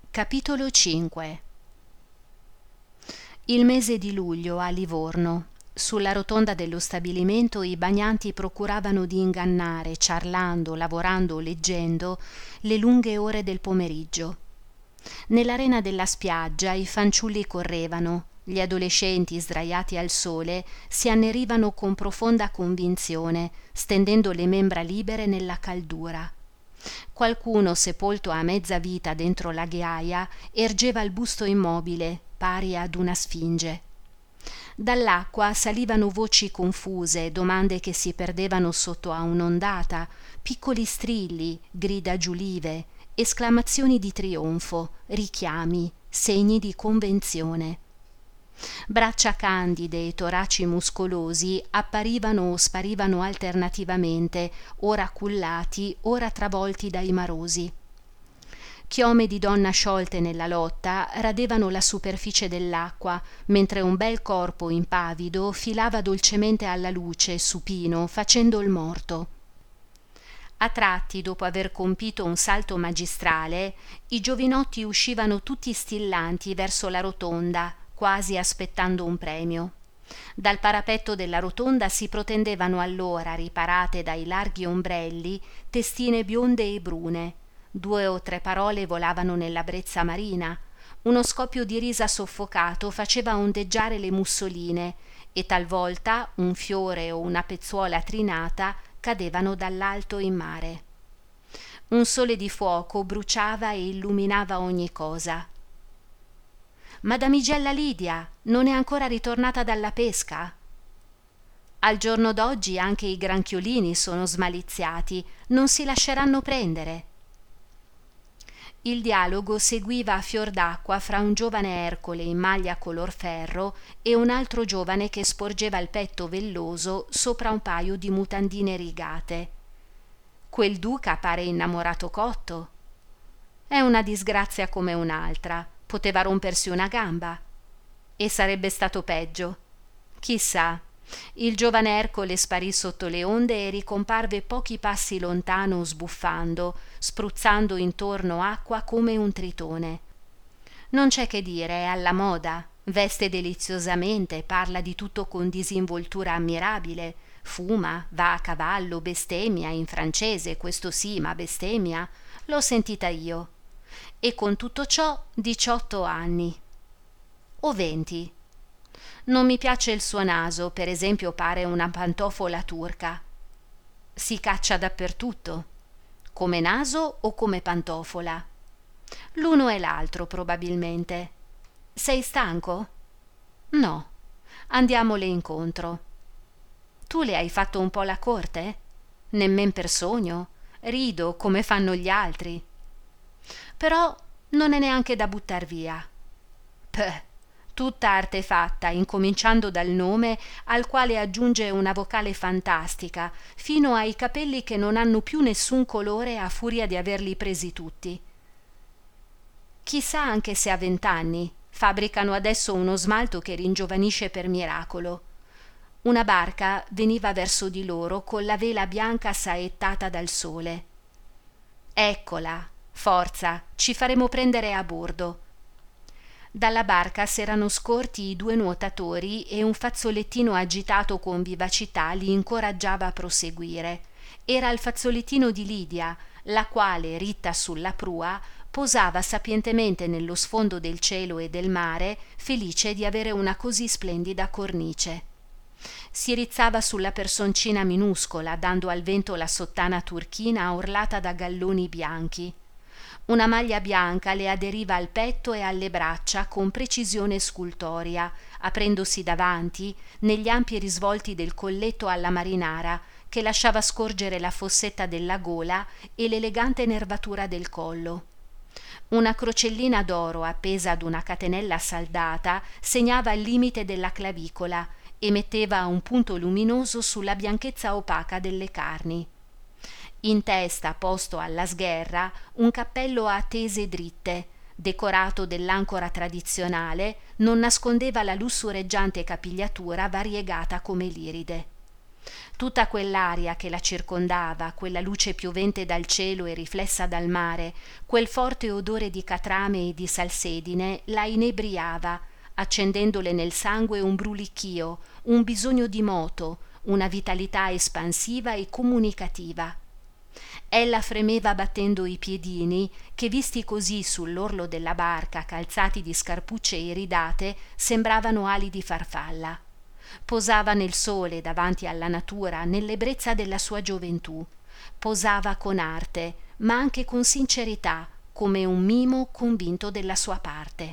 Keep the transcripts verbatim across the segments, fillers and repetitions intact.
Capitolo cinque. Il mese di luglio a Livorno. Sulla rotonda dello stabilimento i bagnanti procuravano di ingannare, ciarlando, lavorando o leggendo, le lunghe ore del pomeriggio. Nell'arena della spiaggia i fanciulli correvano, gli adolescenti sdraiati al sole si annerivano con profonda convinzione, stendendo le membra libere nella caldura. Qualcuno, sepolto a mezza vita dentro la ghiaia, ergeva il busto immobile, pari ad una sfinge. Dall'acqua salivano voci confuse, domande che si perdevano sotto a un'ondata, piccoli strilli, grida giulive, esclamazioni di trionfo, richiami, segni di convenzione. Braccia candide e toraci muscolosi apparivano o sparivano alternativamente, ora cullati, ora travolti dai marosi. Chiome di donna sciolte nella lotta radevano la superficie dell'acqua, mentre un bel corpo impavido filava dolcemente alla luce, supino, facendo il morto. A tratti, dopo aver compito un salto magistrale, i giovinotti uscivano tutti stillanti verso la rotonda, quasi aspettando un premio. Dal parapetto della rotonda si protendevano allora, riparate dai larghi ombrelli, testine bionde e brune. Due o tre parole volavano nella brezza marina. Uno scoppio di risa soffocato faceva ondeggiare le mussoline e talvolta un fiore o una pezzuola trinata cadevano dall'alto in mare. Un sole di fuoco bruciava e illuminava ogni cosa. Madamigella Lidia non è ancora ritornata dalla pesca? Al giorno d'oggi anche i granchiolini sono smaliziati, non si lasceranno prendere. Il dialogo seguiva a fior d'acqua fra un giovane Ercole in maglia color ferro e un altro giovane che sporgeva il petto velloso sopra un paio di mutandine rigate. Quel duca pare innamorato cotto. È una disgrazia come un'altra. Poteva rompersi una gamba. E sarebbe stato peggio. Chissà. Il giovane Ercole sparì sotto le onde e ricomparve pochi passi lontano sbuffando, spruzzando intorno acqua come un tritone. Non c'è che dire, è alla moda, veste deliziosamente, parla di tutto con disinvoltura ammirabile, fuma, va a cavallo, bestemmia in francese, questo sì, ma bestemmia, l'ho sentita io. E con tutto ciò diciotto anni. O venti. Non mi piace il suo naso, per esempio pare una pantofola turca. Si caccia dappertutto, come naso o come pantofola. L'uno e l'altro probabilmente. Sei stanco? No. Andiamole incontro. Tu le hai fatto un po' la corte? Nemmen per sogno. Rido come fanno gli altri. Però non è neanche da buttar via. Peh. Tutta artefatta, incominciando dal nome, al quale aggiunge una vocale fantastica, fino ai capelli che non hanno più nessun colore a furia di averli presi tutti. Chissà anche se ha vent'anni. Fabbricano adesso uno smalto che ringiovanisce per miracolo. Una barca veniva verso di loro con la vela bianca saettata dal sole. Eccola, forza, ci faremo prendere a bordo. Dalla barca s'erano scorti i due nuotatori e un fazzolettino agitato con vivacità li incoraggiava a proseguire. Era il fazzolettino di Lidia, la quale, ritta sulla prua, posava sapientemente nello sfondo del cielo e del mare, felice di avere una così splendida cornice. Si rizzava sulla personcina minuscola, dando al vento la sottana turchina orlata da galloni bianchi. Una maglia bianca le aderiva al petto e alle braccia con precisione scultoria, aprendosi davanti negli ampi risvolti del colletto alla marinara che lasciava scorgere la fossetta della gola e l'elegante nervatura del collo. Una crocellina d'oro appesa ad una catenella saldata segnava il limite della clavicola e metteva un punto luminoso sulla bianchezza opaca delle carni. In testa, posto alla sgherra, un cappello a tese dritte, decorato dell'ancora tradizionale, non nascondeva la lussureggiante capigliatura variegata come l'iride. Tutta quell'aria che la circondava, quella luce piovente dal cielo e riflessa dal mare, quel forte odore di catrame e di salsedine la inebriava, accendendole nel sangue un brulichio, un bisogno di moto, una vitalità espansiva e comunicativa. Ella fremeva battendo i piedini che, visti così sull'orlo della barca calzati di scarpucce iridate, sembravano ali di farfalla. Posava nel sole davanti alla natura, nell'ebbrezza della sua gioventù. Posava con arte, ma anche con sincerità, come un mimo convinto della sua parte.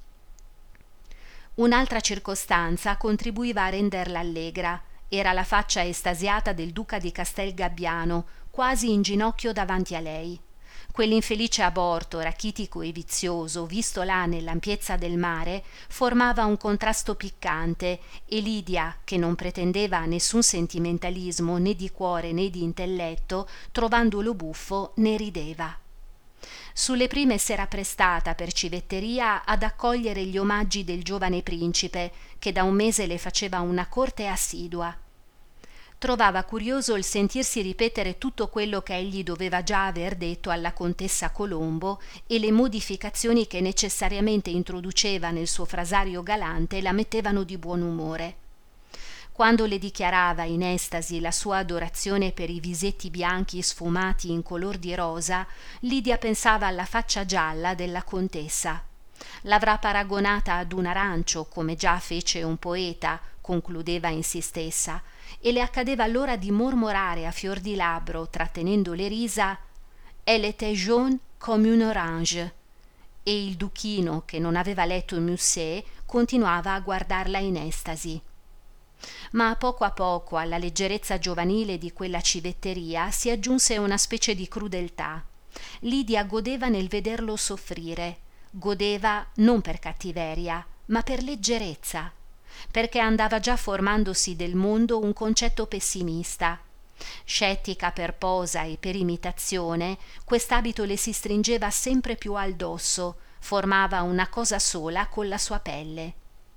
Un'altra circostanza contribuiva a renderla allegra. Era la faccia estasiata del duca di Castel Gabbiano, quasi in ginocchio davanti a lei. Quell'infelice aborto rachitico e vizioso, visto là nell'ampiezza del mare, formava un contrasto piccante, e Lidia, che non pretendeva a nessun sentimentalismo né di cuore né di intelletto, trovandolo buffo, ne rideva. Sulle prime s'era prestata per civetteria ad accogliere gli omaggi del giovane principe, che da un mese le faceva una corte assidua. Trovava curioso il sentirsi ripetere tutto quello che egli doveva già aver detto alla contessa Colombo, e le modificazioni che necessariamente introduceva nel suo frasario galante la mettevano di buon umore. Quando le dichiarava in estasi la sua adorazione per i visetti bianchi sfumati in color di rosa, Lidia pensava alla faccia gialla della contessa. L'avrà paragonata ad un arancio, come già fece un poeta, concludeva in si stessa, e le accadeva allora di mormorare a fior di labbro, trattenendo le risa: «Elle était jaune comme une orange», e il duchino, che non aveva letto Musset, continuava a guardarla in estasi. Ma a poco a poco alla leggerezza giovanile di quella civetteria si aggiunse una specie di crudeltà. Lidia godeva nel vederlo soffrire, godeva non per cattiveria, ma per leggerezza, perché andava già formandosi del mondo un concetto pessimista. Scettica per posa e per imitazione, quest'abito le si stringeva sempre più al dosso, formava una cosa sola con la sua pelle.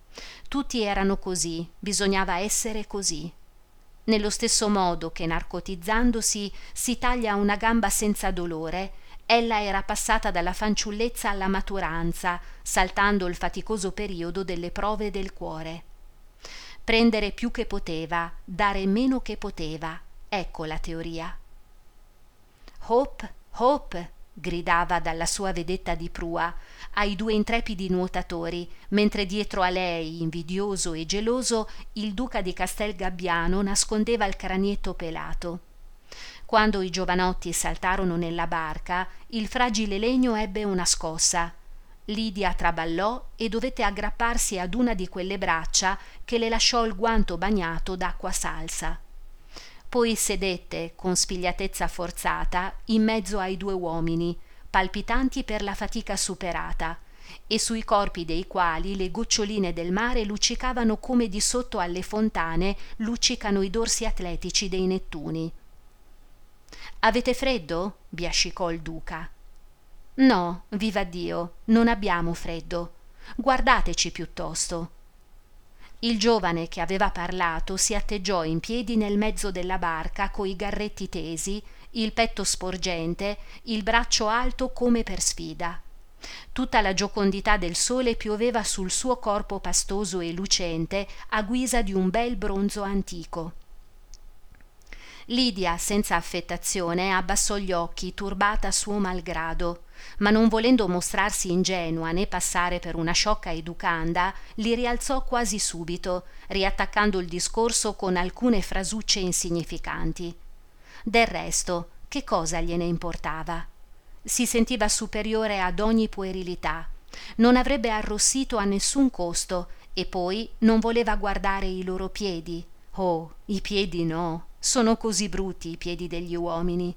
Tutti erano così, bisognava essere così. Nello stesso modo che narcotizzandosi si taglia una gamba senza dolore, ella era passata dalla fanciullezza alla maturanza, saltando il faticoso periodo delle prove del cuore. Prendere più che poteva, dare meno che poteva, ecco la teoria. «Hope, Hope!» gridava dalla sua vedetta di prua ai due intrepidi nuotatori, mentre dietro a lei, invidioso e geloso, il duca di Castel Gabbiano nascondeva il cranietto pelato. Quando i giovanotti saltarono nella barca, il fragile legno ebbe una scossa. Lidia traballò e dovette aggrapparsi ad una di quelle braccia che le lasciò il guanto bagnato d'acqua salsa. Poi sedette, con spigliatezza forzata, in mezzo ai due uomini, palpitanti per la fatica superata, e sui corpi dei quali le goccioline del mare luccicavano come di sotto alle fontane luccicano i dorsi atletici dei nettuni. «Avete freddo?» biascicò il duca. «No, vivaddio, non abbiamo freddo. Guardateci piuttosto». Il giovane che aveva parlato si atteggiò in piedi nel mezzo della barca coi garretti tesi, il petto sporgente, il braccio alto come per sfida. Tutta la giocondità del sole pioveva sul suo corpo pastoso e lucente a guisa di un bel bronzo antico. Lidia, senza affettazione, abbassò gli occhi, turbata suo malgrado, ma non volendo mostrarsi ingenua né passare per una sciocca educanda, li rialzò quasi subito, riattaccando il discorso con alcune frasucce insignificanti. Del resto, che cosa gliene importava? Si sentiva superiore ad ogni puerilità, non avrebbe arrossito a nessun costo, e poi non voleva guardare i loro piedi. Oh, i piedi no, sono così brutti i piedi degli uomini.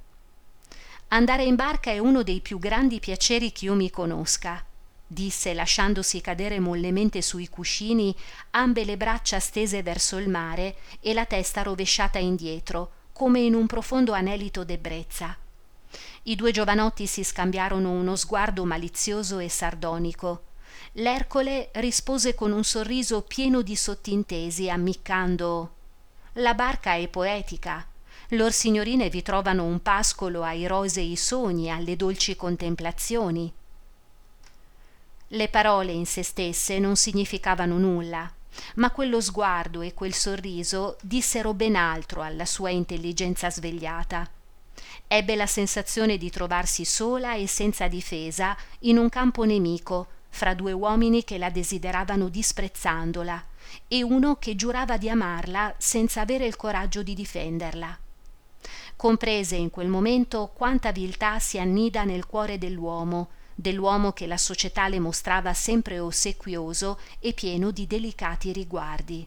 «Andare in barca è uno dei più grandi piaceri ch'io mi conosca», disse lasciandosi cadere mollemente sui cuscini, ambe le braccia stese verso il mare e la testa rovesciata indietro, come in un profondo anelito d'ebbrezza. I due giovanotti si scambiarono uno sguardo malizioso e sardonico. L'Ercole rispose con un sorriso pieno di sottintesi, ammiccando: la barca è poetica. Lor signorine vi trovano un pascolo ai rosei sogni, alle dolci contemplazioni. Le parole in se stesse non significavano nulla, ma quello sguardo e quel sorriso dissero ben altro alla sua intelligenza svegliata. Ebbe la sensazione di trovarsi sola e senza difesa in un campo nemico, fra due uomini che la desideravano disprezzandola e uno che giurava di amarla senza avere il coraggio di difenderla. Comprese in quel momento quanta viltà si annida nel cuore dell'uomo, dell'uomo che la società le mostrava sempre ossequioso e pieno di delicati riguardi.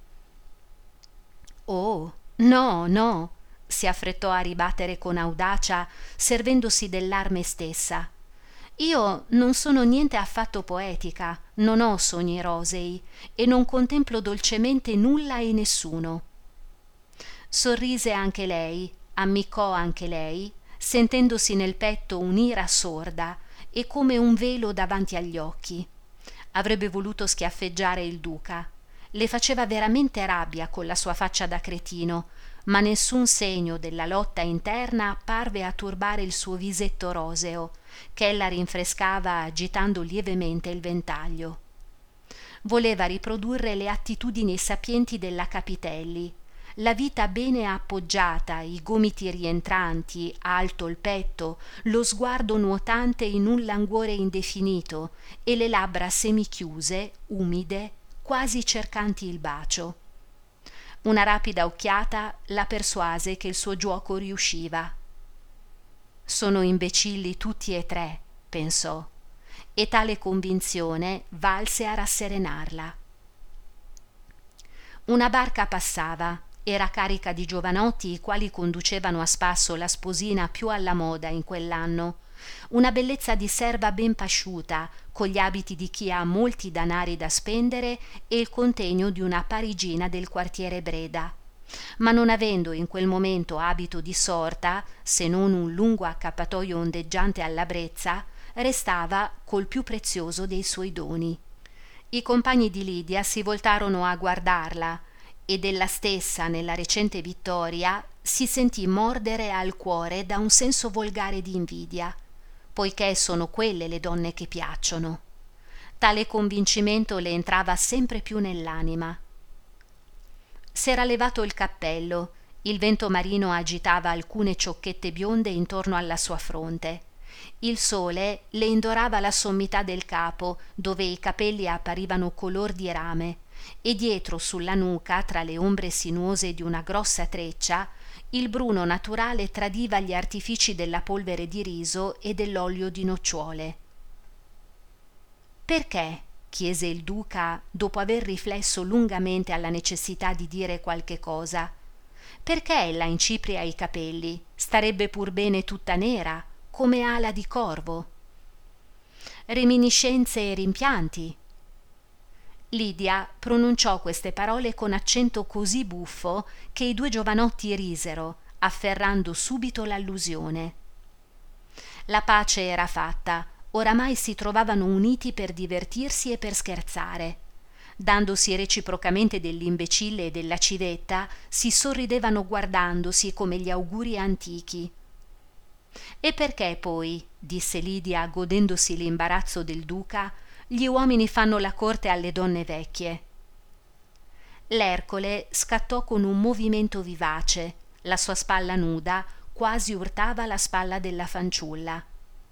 «Oh, no, no!» si affrettò a ribattere con audacia, servendosi dell'arme stessa. «Io non sono niente affatto poetica, non ho sogni rosei e non contemplo dolcemente nulla e nessuno». Sorrise anche lei, ammiccò anche lei, sentendosi nel petto un'ira sorda e come un velo davanti agli occhi. Avrebbe voluto schiaffeggiare il duca. Le faceva veramente rabbia con la sua faccia da cretino, ma nessun segno della lotta interna parve a turbare il suo visetto roseo, che ella rinfrescava agitando lievemente il ventaglio. Voleva riprodurre le attitudini sapienti della Capitelli, la vita bene appoggiata, i gomiti rientranti, alto il petto, lo sguardo nuotante in un languore indefinito e le labbra semichiuse, umide, quasi cercanti il bacio. Una rapida occhiata la persuase che il suo giuoco riusciva. «Sono imbecilli tutti e tre», pensò, e tale convinzione valse a rasserenarla. Una barca passava, era carica di giovanotti i quali conducevano a spasso la sposina più alla moda in quell'anno, una bellezza di serva ben pasciuta, con gli abiti di chi ha molti danari da spendere e il contegno di una parigina del quartiere Breda. Ma non avendo in quel momento abito di sorta, se non un lungo accappatoio ondeggiante alla brezza, restava col più prezioso dei suoi doni. I compagni di Lidia si voltarono a guardarla e della stessa, nella recente vittoria, si sentì mordere al cuore da un senso volgare di invidia, poiché sono quelle le donne che piacciono. Tale convincimento le entrava sempre più nell'anima. S'era levato il cappello, il vento marino agitava alcune ciocchette bionde intorno alla sua fronte. Il sole le indorava la sommità del capo, dove i capelli apparivano color di rame, e dietro sulla nuca, tra le ombre sinuose di una grossa treccia, il bruno naturale tradiva gli artifici della polvere di riso e dell'olio di nocciuole. «Perché?» chiese il duca, dopo aver riflesso lungamente alla necessità di dire qualche cosa. «Perché ella incipria i capelli? Starebbe pur bene tutta nera, come ala di corvo». «Reminiscenze e rimpianti». Lidia pronunciò queste parole con accento così buffo che i due giovanotti risero, afferrando subito l'allusione. La pace era fatta, oramai si trovavano uniti per divertirsi e per scherzare. Dandosi reciprocamente dell'imbecille e della civetta, si sorridevano guardandosi come gli auguri antichi. «E perché poi?» disse Lidia, godendosi l'imbarazzo del duca, «gli uomini fanno la corte alle donne vecchie». L'Ercole scattò con un movimento vivace, la sua spalla nuda quasi urtava la spalla della fanciulla.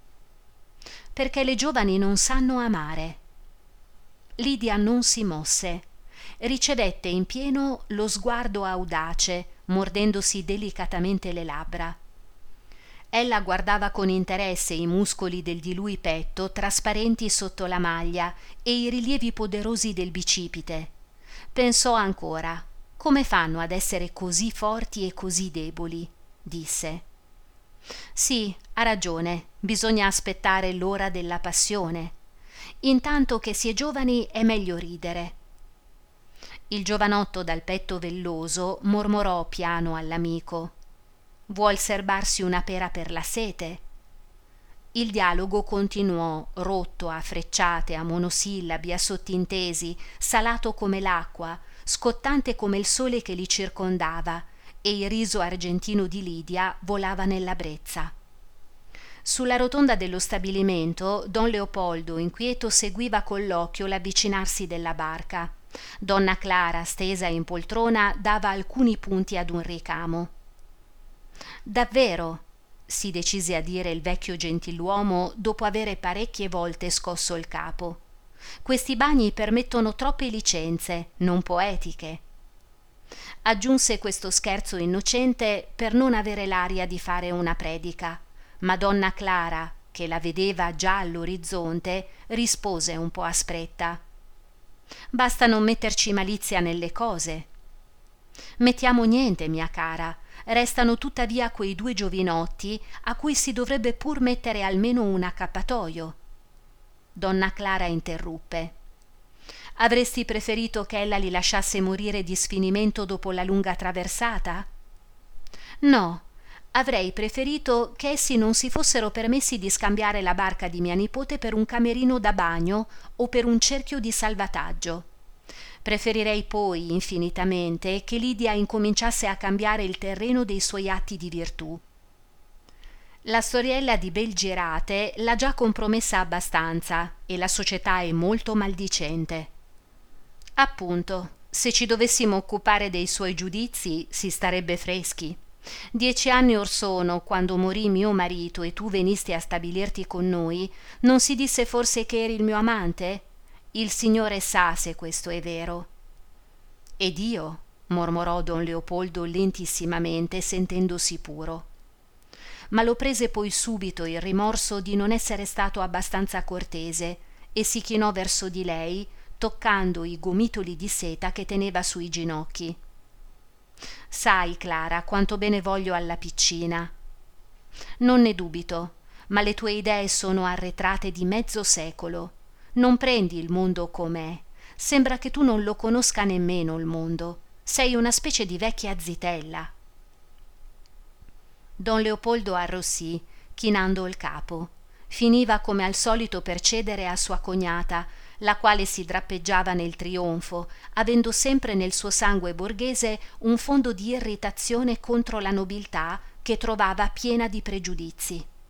«Perché le giovani non sanno amare». Lidia non si mosse, ricevette in pieno lo sguardo audace, mordendosi delicatamente le labbra. Ella guardava con interesse i muscoli del di lui petto trasparenti sotto la maglia e i rilievi poderosi del bicipite. Pensò ancora: come fanno ad essere così forti e così deboli? Disse. Sì, ha ragione, bisogna aspettare l'ora della passione. Intanto che si è giovani è meglio ridere. Il giovanotto dal petto velloso mormorò piano all'amico: vuol serbarsi una pera per la sete? Il dialogo continuò, rotto a frecciate, a monosillabi, a sottintesi, salato come l'acqua, scottante come il sole che li circondava, e il riso argentino di Lidia volava nella brezza. Sulla rotonda dello stabilimento don Leopoldo inquieto seguiva con l'occhio l'avvicinarsi della barca. Donna Clara, stesa in poltrona, dava alcuni punti ad un ricamo. «Davvero?» si decise a dire il vecchio gentiluomo dopo avere parecchie volte scosso il capo. «Questi bagni permettono troppe licenze, non poetiche». Aggiunse questo scherzo innocente per non avere l'aria di fare una predica, ma donna Clara, che la vedeva già all'orizzonte, rispose un po' aspretta: «Basta non metterci malizia nelle cose». «Mettiamo niente, mia cara, restano tuttavia quei due giovinotti a cui si dovrebbe pur mettere almeno un accappatoio». Donna Clara interruppe: «Avresti preferito che ella li lasciasse morire di sfinimento dopo la lunga traversata?» «No, avrei preferito che essi non si fossero permessi di scambiare la barca di mia nipote per un camerino da bagno o per un cerchio di salvataggio. Preferirei poi infinitamente che Lidia incominciasse a cambiare il terreno dei suoi atti di virtù. La storiella di Belgirate l'ha già compromessa abbastanza e la società è molto maldicente». «Appunto, se ci dovessimo occupare dei suoi giudizi si starebbe freschi. Dieci anni or sono, quando morì mio marito e tu venisti a stabilirti con noi, non si disse forse che eri il mio amante? Il Signore sa se questo è vero». «Ed io», mormorò don Leopoldo lentissimamente, sentendosi puro. Ma lo prese poi subito il rimorso di non essere stato abbastanza cortese e si chinò verso di lei, toccando i gomitoli di seta che teneva sui ginocchi. «Sai, Clara, quanto bene voglio alla piccina». «Non ne dubito, ma le tue idee sono arretrate di mezzo secolo. Non prendi il mondo com'è. Sembra che tu non lo conosca nemmeno il mondo. Sei una specie di vecchia zitella». Don Leopoldo arrossì, chinando il capo. Finiva come al solito per cedere a sua cognata, la quale si drappeggiava nel trionfo, avendo sempre nel suo sangue borghese un fondo di irritazione contro la nobiltà che trovava piena di pregiudizi.